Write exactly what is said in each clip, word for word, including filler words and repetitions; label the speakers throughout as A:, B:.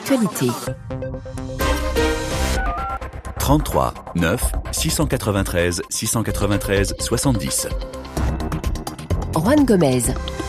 A: l'actualité.
B: trente-trois neuf six cent quatre-vingt-treize six cent quatre-vingt-treize soixante-dix.
A: Juan Gomez.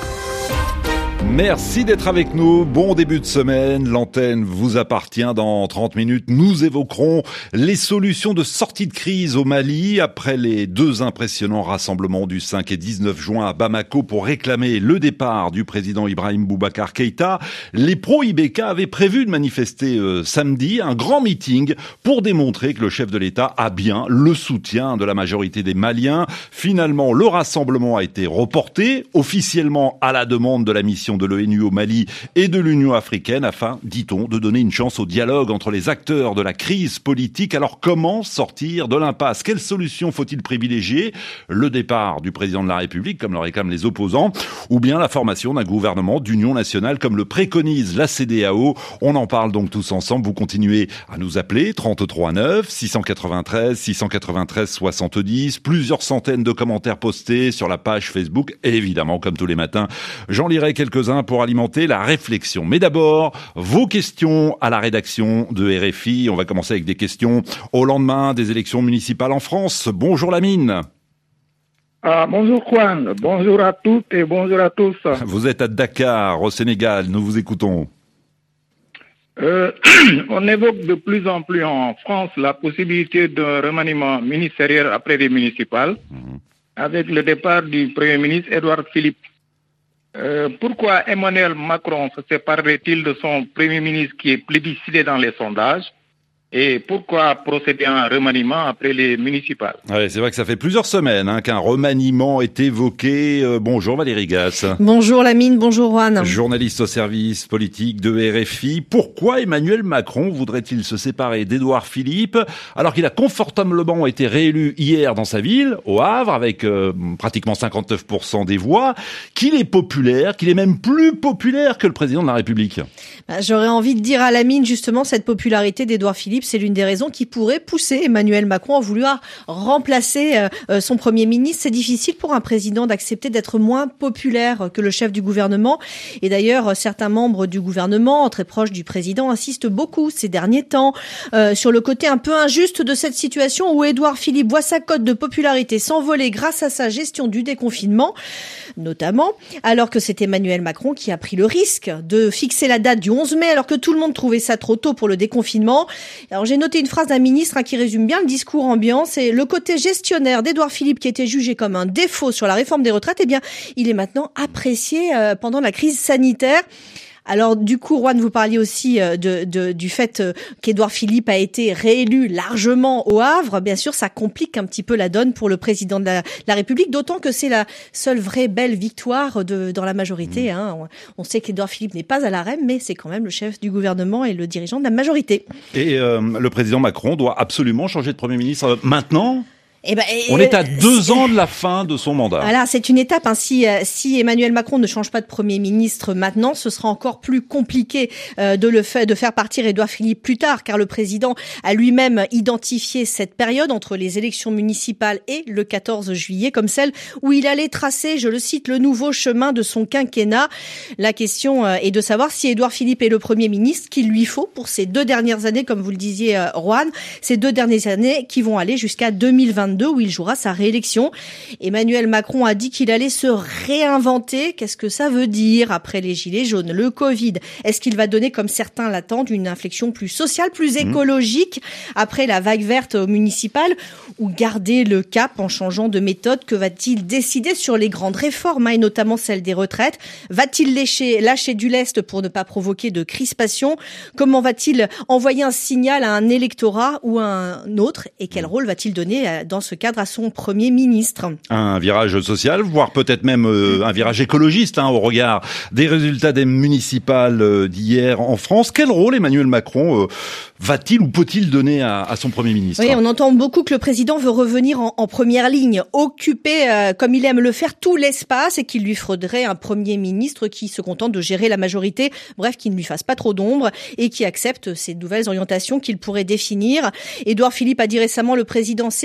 C: Merci d'être avec nous. Bon début de semaine. L'antenne vous appartient. Dans trente minutes, nous évoquerons les solutions de sortie de crise au Mali après les deux impressionnants rassemblements du cinq et dix-neuf juin à Bamako pour réclamer le départ du président Ibrahim Boubacar Keïta. Les pro-I B K avaient prévu de manifester euh, samedi un grand meeting pour démontrer que le chef de l'État a bien le soutien de la majorité des Maliens. Finalement, le rassemblement a été reporté officiellement à la demande de la mission de l'ONU au Mali et de l'Union africaine afin, dit-on, de donner une chance au dialogue entre les acteurs de la crise politique. Alors comment sortir de l'impasse? Quelle solution faut-il privilégier? Le départ du président de la République, comme le réclament les opposants, ou bien la formation d'un gouvernement d'union nationale, comme le préconise la C E D E A O? On en parle donc tous ensemble. Vous continuez à nous appeler trente-trois neuf six cent quatre-vingt-treize six cent quatre-vingt-treize soixante-dix. Plusieurs centaines de commentaires postés sur la page Facebook. Et évidemment, comme tous les matins, j'en lirai quelques pour alimenter la réflexion. Mais d'abord, vos questions à la rédaction de R F I. On va commencer avec des questions au lendemain des élections municipales en France. Bonjour Lamine.
D: Ah, bonjour Juan, bonjour à toutes et bonjour à tous.
C: Vous êtes à Dakar, au Sénégal, nous vous écoutons.
D: Euh, on évoque de plus en plus en France la possibilité d'un remaniement ministériel après les municipales, mmh. avec le départ du Premier ministre Édouard Philippe. Euh, pourquoi Emmanuel Macron se séparerait-il de son Premier ministre qui est plébiscité dans les sondages? Et pourquoi procéder à un remaniement après les municipales?
C: Ouais, c'est vrai que ça fait plusieurs semaines hein, qu'un remaniement est évoqué. Euh, bonjour Valérie Gasse.
E: Bonjour Lamine, bonjour Juan.
C: Journaliste au service politique de R F I. Pourquoi Emmanuel Macron voudrait-il se séparer d'Édouard Philippe alors qu'il a confortablement été réélu hier dans sa ville, au Havre, avec euh, pratiquement cinquante-neuf pour cent des voix, qu'il est populaire, qu'il est même plus populaire que le président de la République?
E: Bah, j'aurais envie de dire à Lamine, justement, cette popularité d'Édouard Philippe, c'est l'une des raisons qui pourrait pousser Emmanuel Macron à vouloir remplacer euh, son Premier ministre. C'est difficile pour un président d'accepter d'être moins populaire que le chef du gouvernement. Et d'ailleurs, certains membres du gouvernement, très proches du président, insistent beaucoup ces derniers temps euh, sur le côté un peu injuste de cette situation où Édouard Philippe voit sa cote de popularité s'envoler grâce à sa gestion du déconfinement, notamment, alors que c'est Emmanuel Macron qui a pris le risque de fixer la date du onze mai alors que tout le monde trouvait ça trop tôt pour le déconfinement. Alors j'ai noté une phrase d'un ministre hein, qui résume bien le discours ambiant, c'est le côté gestionnaire d'Édouard Philippe qui était jugé comme un défaut sur la réforme des retraites, eh bien il est maintenant apprécié euh, pendant la crise sanitaire. Alors du coup, Juan, vous parliez aussi de, de, du fait qu'Édouard Philippe a été réélu largement au Havre. Bien sûr, ça complique un petit peu la donne pour le président de la, la République, d'autant que c'est la seule vraie belle victoire de, dans la majorité. Mmh. Hein. On, on sait qu'Édouard Philippe n'est pas à la reine, mais c'est quand même le chef du gouvernement et le dirigeant de la majorité.
C: Et euh, le président Macron doit absolument changer de Premier ministre maintenant ?
E: Eh ben,
C: On est à deux ans de la fin de son mandat.
E: Voilà, c'est une étape. Hein. Si, euh, si Emmanuel Macron ne change pas de Premier ministre maintenant, ce sera encore plus compliqué euh, de le fait, de faire partir Édouard Philippe plus tard, car le président a lui-même identifié cette période entre les élections municipales et le quatorze juillet comme celle où il allait tracer, je le cite, le nouveau chemin de son quinquennat. La question euh, est de savoir si Édouard Philippe est le Premier ministre qu'il lui faut pour ces deux dernières années, comme vous le disiez, euh, Juan, ces deux dernières années qui vont aller jusqu'à deux mille vingt-deux. Où il jouera sa réélection. Emmanuel Macron a dit qu'il allait se réinventer. Qu'est-ce que ça veut dire après les gilets jaunes, le Covid? Est-ce qu'il va donner, comme certains l'attendent, une inflexion plus sociale, plus écologique après la vague verte municipale, ou garder le cap en changeant de méthode? Que va-t-il décider sur les grandes réformes, hein, et notamment celle des retraites? Va-t-il lâcher, lâcher du lest pour ne pas provoquer de crispation? Comment va-t-il envoyer un signal à un électorat ou à un autre? Et quel rôle va-t-il donner dans ce cadre à son Premier ministre?
C: Un virage social, voire peut-être même euh, un virage écologiste hein, au regard des résultats des municipales euh, d'hier en France. Quel rôle Emmanuel Macron euh, va-t-il ou peut-il donner à, à son Premier ministre?
E: Oui, on entend beaucoup que le président veut revenir en, en première ligne, occuper, euh, comme il aime le faire, tout l'espace, et qu'il lui faudrait un Premier ministre qui se contente de gérer la majorité, bref, qui ne lui fasse pas trop d'ombre et qui accepte ces nouvelles orientations qu'il pourrait définir. Édouard Philippe a dit récemment, le président sait ce que je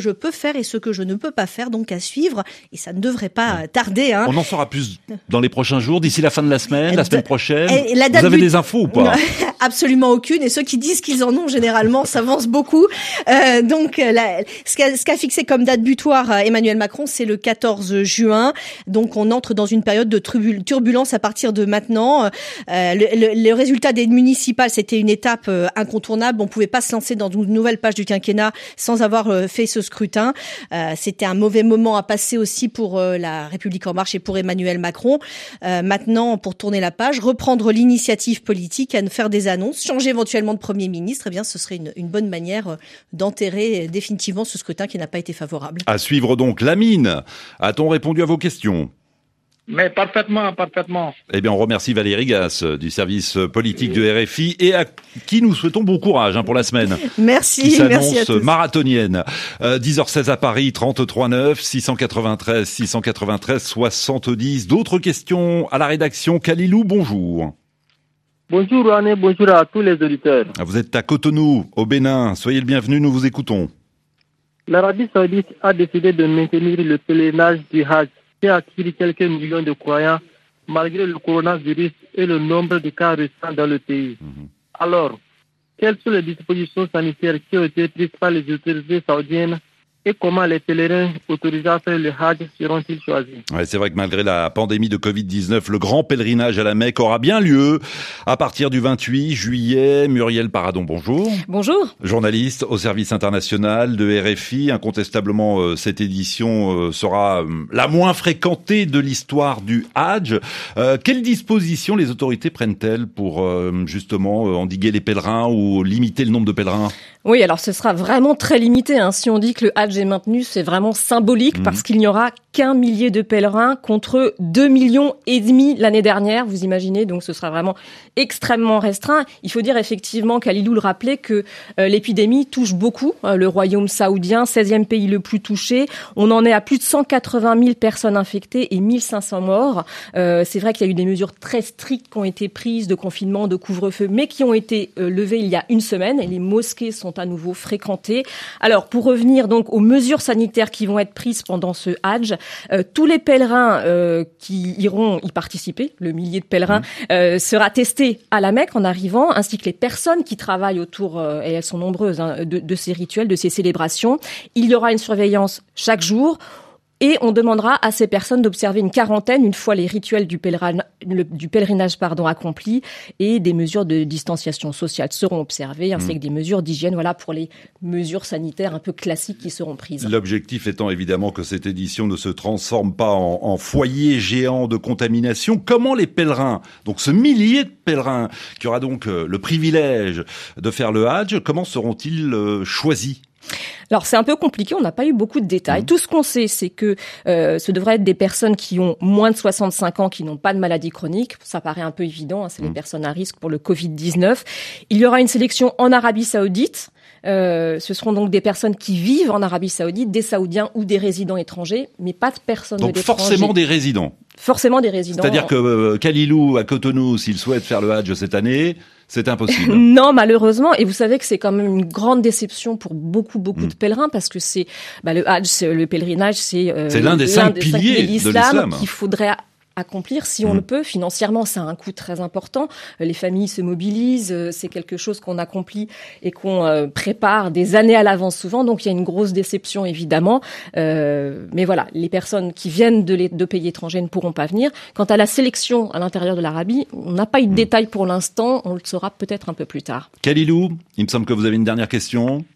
E: je peux faire et ce que je ne peux pas faire, donc à suivre. Et ça ne devrait pas tarder. Hein.
C: On en saura plus dans les prochains jours, d'ici la fin de la semaine, la semaine prochaine.
E: Et la date
C: Vous avez
E: but...
C: des infos ou pas?
E: Absolument aucune. Et ceux qui disent qu'ils en ont, généralement, s'avancent beaucoup. Euh, donc, la, ce qu'a, ce qu'a fixé comme date butoir Emmanuel Macron, c'est le quatorze juin. Donc, on entre dans une période de turbulence à partir de maintenant. Euh, le, le, le résultat des municipales, c'était une étape euh, incontournable. On pouvait pas se lancer dans une nouvelle page du quinquennat sans avoir euh, fait ce scrutin. Euh, c'était un mauvais moment à passer aussi pour euh, la République En Marche et pour Emmanuel Macron. Euh, maintenant, pour tourner la page, reprendre l'initiative politique, à faire des annonces, changer éventuellement de Premier ministre, eh bien, ce serait une, une bonne manière d'enterrer définitivement ce scrutin qui n'a pas été favorable.
C: À suivre donc, Lamine. A-t-on répondu à vos questions?
D: Mais parfaitement, parfaitement.
C: Eh bien, on remercie Valérie Gasse du service politique de R F I et à qui nous souhaitons bon courage hein, pour la semaine.
E: Merci,
C: qui
E: merci à tous.
C: Marathonienne. Euh, dix heures seize à Paris, trente-trois neuf, six cent quatre-vingt-treize, six cent quatre-vingt-treize, soixante-dix. D'autres questions à la rédaction. Kalilou, bonjour.
F: Bonjour René, bonjour à tous les auditeurs.
C: Vous êtes à Cotonou, au Bénin. Soyez le bienvenu, nous vous écoutons.
F: L'Arabie Saoudite a décidé de maintenir le pèlerinage du Hajj qui a attiré quelques millions de croyants malgré le coronavirus et le nombre de cas récents dans le pays. Mmh. Alors, quelles sont les dispositions sanitaires qui ont été prises par les autorités saoudiennes et comment les pèlerins autorisés à faire le Hajj seront-ils choisis?
C: Ouais, c'est vrai que malgré la pandémie de covid dix-neuf, le grand pèlerinage à la Mecque aura bien lieu à partir du vingt-huit juillet. Muriel Paradon, bonjour.
G: Bonjour.
C: Journaliste au service international de R F I. Incontestablement, euh, cette édition euh, sera euh, la moins fréquentée de l'histoire du Hajj. Euh, quelles dispositions les autorités prennent-elles pour euh, justement euh, endiguer les pèlerins ou limiter le nombre de pèlerins?
G: Oui, alors ce sera vraiment très limité. Hein. Si on dit que le Hajj est maintenu, c'est vraiment symbolique mmh. parce qu'il n'y aura qu'un millier de pèlerins contre deux millions et demi l'année dernière. Vous imaginez, donc ce sera vraiment extrêmement restreint. Il faut dire effectivement, Kalilou le rappelait, que euh, l'épidémie touche beaucoup euh, le royaume saoudien, seizième pays le plus touché. On en est à plus de cent quatre-vingt mille personnes infectées et mille cinq cents morts. Euh, c'est vrai qu'il y a eu des mesures très strictes qui ont été prises de confinement, de couvre-feu, mais qui ont été euh, levées il y a une semaine et les mosquées sont à nouveau fréquentées. Alors, pour revenir donc aux mesures sanitaires qui vont être prises pendant ce Hajj, euh, tous les pèlerins euh, qui iront y participer, le millier de pèlerins, mmh. euh, sera testé à la Mecque en arrivant, ainsi que les personnes qui travaillent autour, euh, et elles sont nombreuses, hein, de, de ces rituels, de ces célébrations. Il y aura une surveillance chaque jour. Et on demandera à ces personnes d'observer une quarantaine une fois les rituels du pèlerinage, le, du pèlerinage pardon, accomplis, et des mesures de distanciation sociale seront observées, ainsi mmh. que des mesures d'hygiène, voilà, pour les mesures sanitaires un peu classiques qui seront prises.
C: L'objectif étant évidemment que cette édition ne se transforme pas en, en foyer géant de contamination. Comment les pèlerins, donc ce millier de pèlerins qui aura donc euh, le privilège de faire le Hajj, comment seront-ils euh, choisis ?
G: Alors c'est un peu compliqué, on n'a pas eu beaucoup de détails. Mmh. Tout ce qu'on sait, c'est que euh, ce devrait être des personnes qui ont moins de soixante-cinq ans, qui n'ont pas de maladie chronique. Ça paraît un peu évident, hein, c'est mmh. les personnes à risque pour le covid dix-neuf. Il y aura une sélection en Arabie Saoudite. Euh, ce seront donc des personnes qui vivent en Arabie Saoudite, des Saoudiens ou des résidents étrangers, mais pas de personnes
C: donc
G: de l'étranger.
C: Donc forcément des résidents.
G: Forcément des résidents.
C: C'est-à-dire que euh, Kalilou à Cotonou, s'il souhaite faire le Hajj cette année, c'est impossible.
G: Non, malheureusement. Et vous savez que c'est quand même une grande déception pour beaucoup, beaucoup mmh. de pèlerins, parce que c'est bah, le Hajj, c'est, le pèlerinage, c'est, euh,
C: c'est l'un des cinq piliers, cinq piliers de l'islam
G: qu'il faudrait accomplir si on mmh. le peut. Financièrement, ça a un coût très important. Les familles se mobilisent, c'est quelque chose qu'on accomplit et qu'on euh, prépare des années à l'avance souvent. Donc il y a une grosse déception évidemment. Euh, mais voilà, les personnes qui viennent de, les, de pays étrangers ne pourront pas venir. Quant à la sélection à l'intérieur de l'Arabie, on n'a pas eu de mmh. détails pour l'instant. On le saura peut-être un peu plus tard.
C: Kalilou, il me semble que vous avez une dernière question.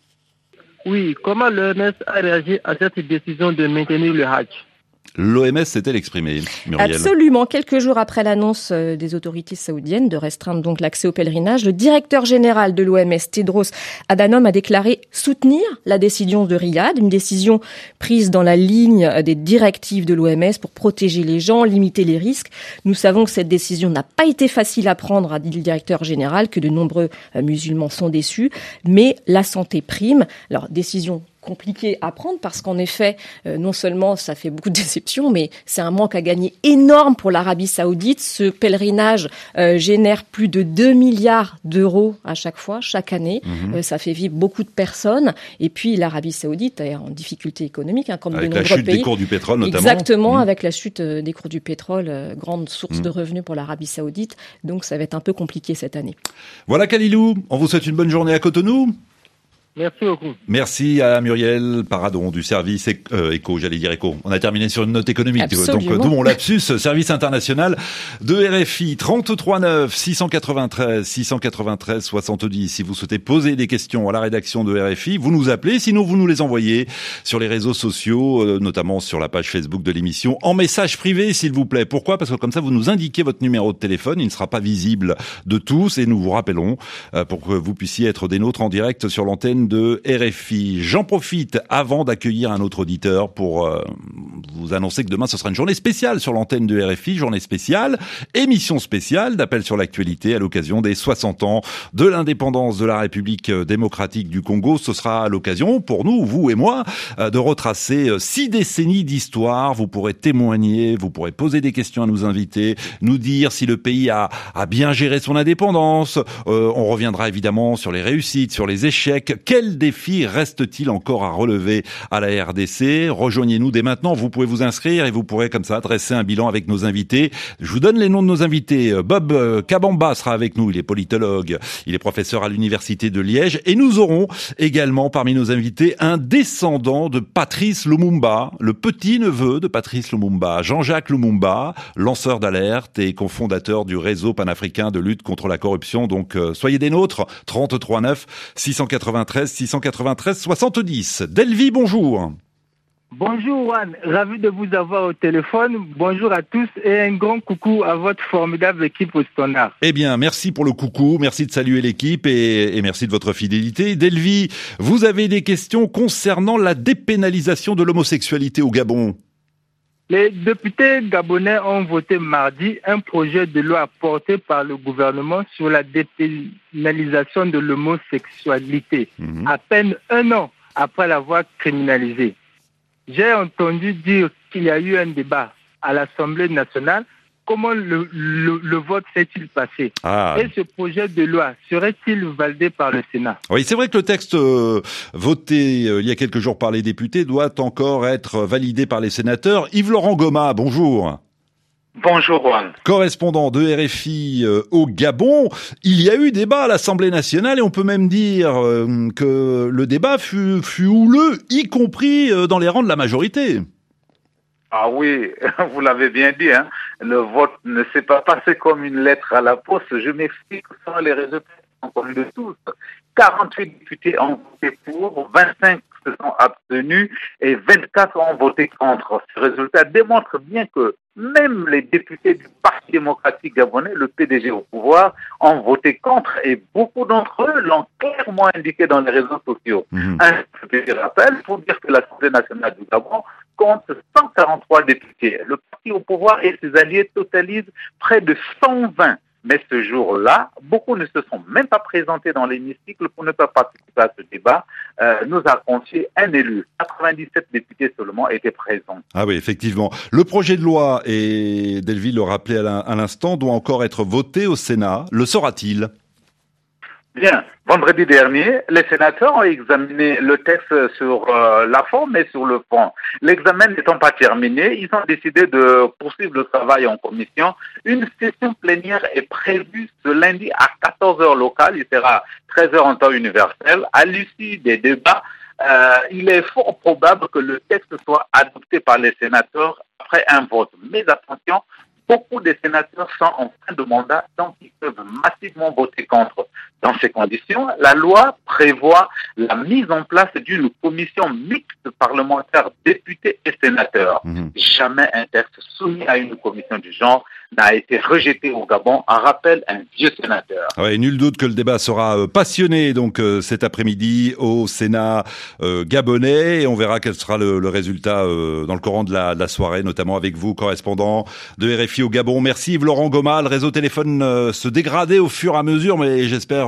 F: Oui, comment l'O M S a réagi à cette décision de maintenir le Hajj ?
C: L'O M S s'est-elle exprimée, Muriel ?
G: Absolument. Quelques jours après l'annonce des autorités saoudiennes de restreindre donc l'accès au pèlerinage, le directeur général de l'O M S, Tedros Adhanom, a déclaré soutenir la décision de Riyad, une décision prise dans la ligne des directives de l'O M S pour protéger les gens, limiter les risques. Nous savons que cette décision n'a pas été facile à prendre, a dit le directeur général, que de nombreux musulmans sont déçus, mais la santé prime. Alors, décision compliqué à prendre parce qu'en effet, euh, non seulement ça fait beaucoup de déceptions, mais c'est un manque à gagner énorme pour l'Arabie Saoudite. Ce pèlerinage euh, génère plus de deux milliards d'euros à chaque fois, chaque année. Mmh. Euh, ça fait vivre beaucoup de personnes. Et puis l'Arabie Saoudite est en difficulté économique, hein, comme
C: avec
G: de nombreux pays.
C: Avec la chute des cours du pétrole notamment.
G: Exactement,
C: mmh.
G: avec la chute des cours du pétrole, euh, grande source mmh. de revenus pour l'Arabie Saoudite. Donc ça va être un peu compliqué cette année.
C: Voilà Khalilou, on vous souhaite une bonne journée à Cotonou.
F: Merci beaucoup.
C: Merci à Muriel Paradon du service euh, éco, j'allais dire éco. On a terminé sur une note économique.
G: Absolument.
C: Donc, d'où mon lapsus, service international de R F I, trente-trois neuf, six cent quatre-vingt-treize, six cent quatre-vingt-treize, soixante-dix. Si vous souhaitez poser des questions à la rédaction de R F I, vous nous appelez, sinon vous nous les envoyez sur les réseaux sociaux, euh, notamment sur la page Facebook de l'émission, en message privé, s'il vous plaît. Pourquoi? Parce que comme ça, vous nous indiquez votre numéro de téléphone, il ne sera pas visible de tous et nous vous rappellerons euh, pour que vous puissiez être des nôtres en direct sur l'antenne de R F I. J'en profite avant d'accueillir un autre auditeur pour euh, vous annoncer que demain ce sera une journée spéciale sur l'antenne de R F I, journée spéciale, émission spéciale d'appel sur l'actualité à l'occasion des soixante ans de l'indépendance de la République démocratique du Congo. Ce sera l'occasion pour nous, vous et moi, de retracer six décennies d'histoire. Vous pourrez témoigner, vous pourrez poser des questions à nos invités, nous dire si le pays a, a bien géré son indépendance. Euh, on reviendra évidemment sur les réussites, sur les échecs. Quel défi reste-t-il encore à relever à la R D C? Rejoignez-nous dès maintenant. Vous pouvez vous inscrire et vous pourrez comme ça dresser un bilan avec nos invités. Je vous donne les noms de nos invités. Bob Kabamba sera avec nous. Il est politologue. Il est professeur à l'université de Liège. Et nous aurons également parmi nos invités un descendant de Patrice Lumumba, le petit-neveu de Patrice Lumumba, Jean-Jacques Lumumba, lanceur d'alerte et cofondateur du réseau panafricain de lutte contre la corruption. Donc euh, soyez des nôtres. trente-trois neuf, six cent quatre-vingt-treize, six cent quatre-vingt-treize, soixante-dix. Delvi, bonjour.
F: Bonjour Juan, ravi de vous avoir au téléphone. Bonjour à tous et un grand coucou à votre formidable équipe au standard.
C: Eh bien, merci pour le coucou, merci de saluer l'équipe et, et merci de votre fidélité. Delvi, vous avez des questions concernant la dépénalisation de l'homosexualité au Gabon?
F: Les députés gabonais ont voté mardi un projet de loi porté par le gouvernement sur la dépénalisation de l'homosexualité, mmh. à peine un an après l'avoir criminalisée. J'ai entendu dire qu'il y a eu un débat à l'Assemblée nationale. Comment le, le, le vote s'est-il passé? ah. Et ce projet de loi serait-il validé par le Sénat?
C: Oui, c'est vrai que le texte euh, voté euh, il y a quelques jours par les députés doit encore être validé par les sénateurs. Yves-Laurent Goma, bonjour.
H: Bonjour Juan.
C: Correspondant de R F I euh, au Gabon, il y a eu débat à l'Assemblée nationale et on peut même dire euh, que le débat fut, fut houleux, y compris euh, dans les rangs de la majorité.
H: Ah oui, vous l'avez bien dit, hein. Le vote ne s'est pas passé comme une lettre à la poste. Je m'explique sans les résultats sont connus de tous. quarante-huit députés ont voté pour, vingt-cinq se sont abstenus et vingt-quatre ont voté contre. Ce résultat démontre bien que même les députés du Parti démocratique gabonais, le P D G au pouvoir, ont voté contre et beaucoup d'entre eux l'ont clairement indiqué dans les réseaux sociaux. Mmh. Un petit rappel pour dire que l'Assemblée nationale du Gabon compte cent quarante-trois députés. Le parti au pouvoir et ses alliés totalisent près de cent vingt. Mais ce jour-là, beaucoup ne se sont même pas présentés dans l'hémicycle pour ne pas participer à ce débat. Euh, nous a confié un élu. quatre-vingt-dix-sept députés seulement étaient présents.
C: Ah oui, effectivement. Le projet de loi, et Delvi le rappelait à l'instant, doit encore être voté au Sénat. Le sera-t-il ?
H: Bien. Vendredi dernier, les sénateurs ont examiné le texte sur euh, la forme et sur le fond. L'examen n'étant pas terminé, ils ont décidé de poursuivre le travail en commission. Une session plénière est prévue ce lundi à quatorze heures locales. Il sera treize heures en temps universel. À l'issue des débats, euh, il est fort probable que le texte soit adopté par les sénateurs après un vote. Mais attention, beaucoup de sénateurs sont en fin de mandat, donc ils peuvent massivement voter contre. Dans ces conditions, la loi prévoit la mise en place d'une commission mixte parlementaire députés et sénateurs. Mmh. Jamais un texte soumis à une commission du genre n'a été rejeté au Gabon, en rappelle un vieux sénateur.
C: Ouais, nul doute que le débat sera passionné donc euh, cet après-midi au Sénat euh, gabonais et on verra quel sera le, le résultat euh, dans le courant de la, de la soirée, notamment avec vous, correspondant de R F I au Gabon. Merci Yves-Laurent Goma. Le réseau téléphone euh, se dégradait au fur et à mesure, mais j'espère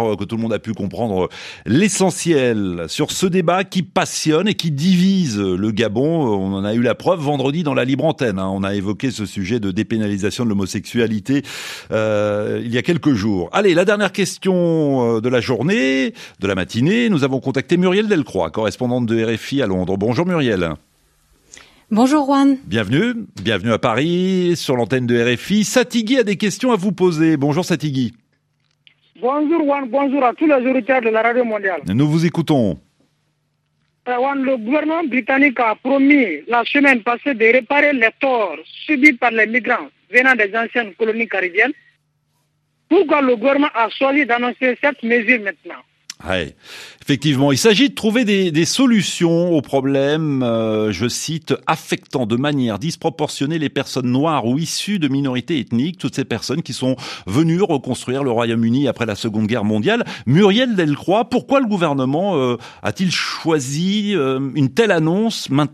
C: J'espère que tout le monde a pu comprendre l'essentiel sur ce débat qui passionne et qui divise le Gabon. On en a eu la preuve vendredi dans la Libre Antenne. Hein. On a évoqué ce sujet de dépénalisation de l'homosexualité euh, il y a quelques jours. Allez, la dernière question de la journée, de la matinée. Nous avons contacté Muriel Delcroix, correspondante de R F I à Londres. Bonjour Muriel.
I: Bonjour Juan.
C: Bienvenue, bienvenue à Paris, sur l'antenne de R F I. Satigui a des questions à vous poser. Bonjour Satigui.
J: Bonjour Juan, bonjour à tous les auditeurs de la radio mondiale.
C: Nous vous écoutons.
J: Euh, Juan, le gouvernement britannique a promis la semaine passée de réparer les torts subis par les migrants venant des anciennes colonies caribéennes. Pourquoi le gouvernement a choisi d'annoncer cette mesure maintenant ?
C: Ouais. Effectivement, il s'agit de trouver des, des solutions aux problèmes, euh, je cite, affectant de manière disproportionnée les personnes noires ou issues de minorités ethniques, toutes ces personnes qui sont venues reconstruire le Royaume-Uni après la Seconde Guerre mondiale. Muriel Delcroix, pourquoi le gouvernement euh, a-t-il choisi euh, une telle annonce maintenant ?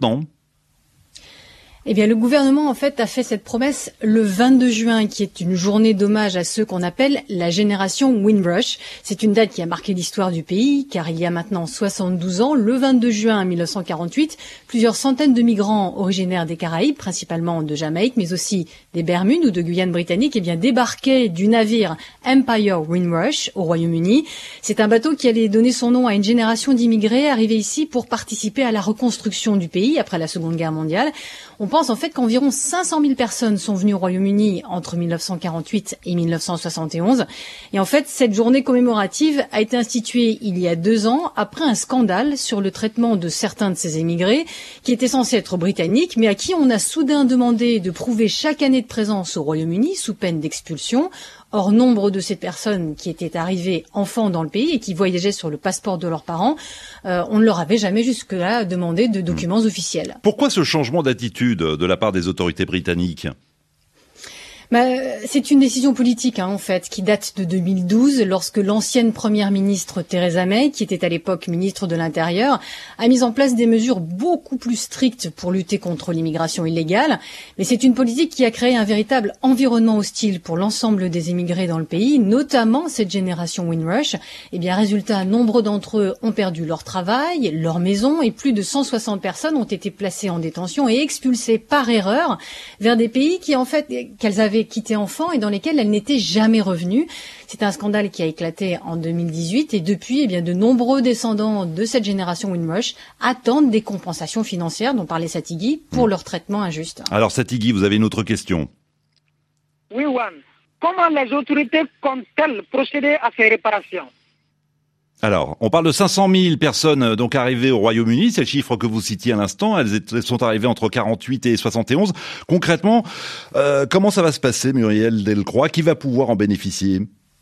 I: Eh bien, le gouvernement, en fait, a fait cette promesse le vingt-deux juin, qui est une journée d'hommage à ceux qu'on appelle la génération Windrush. C'est une date qui a marqué l'histoire du pays, car il y a maintenant soixante-douze ans, le vingt-deux juin mille neuf cent quarante-huit, plusieurs centaines de migrants originaires des Caraïbes, principalement de Jamaïque, mais aussi des Bermudes ou de Guyane britannique, eh bien, débarquaient du navire Empire Windrush au Royaume-Uni. C'est un bateau qui allait donner son nom à une génération d'immigrés arrivés ici pour participer à la reconstruction du pays après la Seconde Guerre mondiale. On pense en fait qu'environ cinq cent mille personnes sont venues au Royaume-Uni entre mille neuf cent quarante-huit et mille neuf cent soixante et onze. Et en fait, cette journée commémorative a été instituée il y a deux ans après un scandale sur le traitement de certains de ces émigrés qui étaient censés être britanniques, mais à qui on a soudain demandé de prouver chaque année de présence au Royaume-Uni sous peine d'expulsion. Or, nombre de ces personnes qui étaient arrivées enfants dans le pays et qui voyageaient sur le passeport de leurs parents, euh, on ne leur avait jamais jusque-là demandé de documents mmh. officiels.
C: Pourquoi ce changement d'attitude de la part des autorités britanniques ?
I: Bah, c'est une décision politique, hein, en fait, qui date de deux mille douze, lorsque l'ancienne première ministre Theresa May, qui était à l'époque ministre de l'Intérieur, a mis en place des mesures beaucoup plus strictes pour lutter contre l'immigration illégale. Mais c'est une politique qui a créé un véritable environnement hostile pour l'ensemble des immigrés dans le pays, notamment cette génération Windrush. Eh bien, résultat, nombre d'entre eux ont perdu leur travail, leur maison, et plus de cent soixante personnes ont été placées en détention et expulsées par erreur vers des pays qui, en fait, qu'elles avaient quitté enfant et dans lesquels elle n'était jamais revenue. C'est un scandale qui a éclaté en deux mille dix-huit et depuis, eh bien, de nombreux descendants de cette génération Windrush attendent des compensations financières dont parlait Satigui pour mmh. leur traitement injuste.
C: Alors Satigui, vous avez une autre question.
J: Oui, Juan. Comment les autorités comptent-elles procéder à ces réparations ?
C: Alors, on parle de cinq cent mille personnes donc arrivées au Royaume-Uni, c'est le chiffre que vous citiez à l'instant, elles sont arrivées entre quarante-huit et soixante et onze. Concrètement, euh, comment ça va se passer, Muriel Delcroix ? Qui va pouvoir en bénéficier ?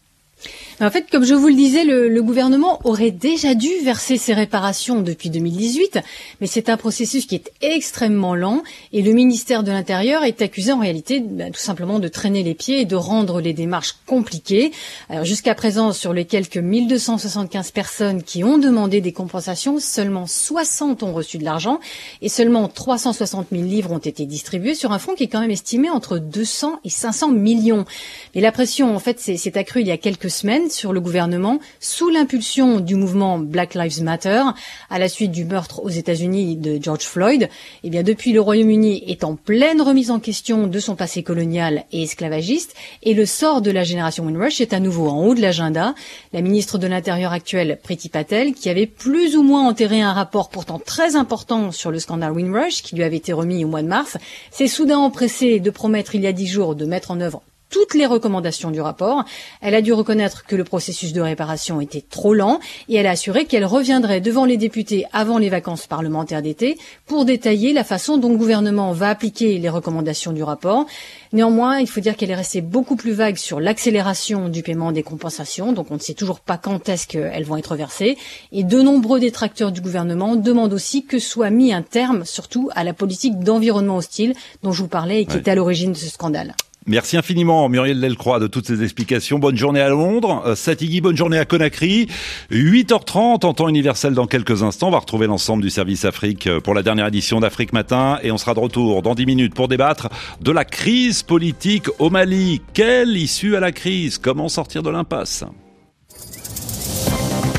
I: En fait, comme je vous le disais, le, le gouvernement aurait déjà dû verser ces réparations depuis deux mille dix-huit, mais c'est un processus qui est extrêmement lent et le ministère de l'Intérieur est accusé en réalité ben, tout simplement de traîner les pieds et de rendre les démarches compliquées. Alors jusqu'à présent, sur les quelques mille deux cent soixante-quinze personnes qui ont demandé des compensations, seulement soixante ont reçu de l'argent et seulement trois cent soixante mille livres ont été distribués sur un fonds qui est quand même estimé entre deux cents et cinq cents millions. Mais la pression, en fait, c'est, c'est accrue il y a quelques semaines sur le gouvernement sous l'impulsion du mouvement Black Lives Matter à la suite du meurtre aux États-Unis de George Floyd. Eh bien, depuis, le Royaume-Uni est en pleine remise en question de son passé colonial et esclavagiste et le sort de la génération Windrush est à nouveau en haut de l'agenda. La ministre de l'Intérieur actuelle, Priti Patel, qui avait plus ou moins enterré un rapport pourtant très important sur le scandale Windrush qui lui avait été remis au mois de mars, s'est soudain empressée de promettre il y a dix jours de mettre en œuvre toutes les recommandations du rapport. Elle a dû reconnaître que le processus de réparation était trop lent et elle a assuré qu'elle reviendrait devant les députés avant les vacances parlementaires d'été pour détailler la façon dont le gouvernement va appliquer les recommandations du rapport. Néanmoins, il faut dire qu'elle est restée beaucoup plus vague sur l'accélération du paiement des compensations, donc on ne sait toujours pas quand est-ce qu'elles vont être versées. Et de nombreux détracteurs du gouvernement demandent aussi que soit mis un terme, surtout, à la politique d'environnement hostile dont je vous parlais et qui ouais. est à l'origine de ce scandale.
C: Merci infiniment Muriel Delcroix de toutes ces explications. Bonne journée à Londres. Euh, Satigui, bonne journée à Conakry. huit heures trente en temps universel dans quelques instants. On va retrouver l'ensemble du service Afrique pour la dernière édition d'Afrique Matin et on sera de retour dans dix minutes pour débattre de la crise politique au Mali. Quelle issue à la crise ? Comment sortir de l'impasse ?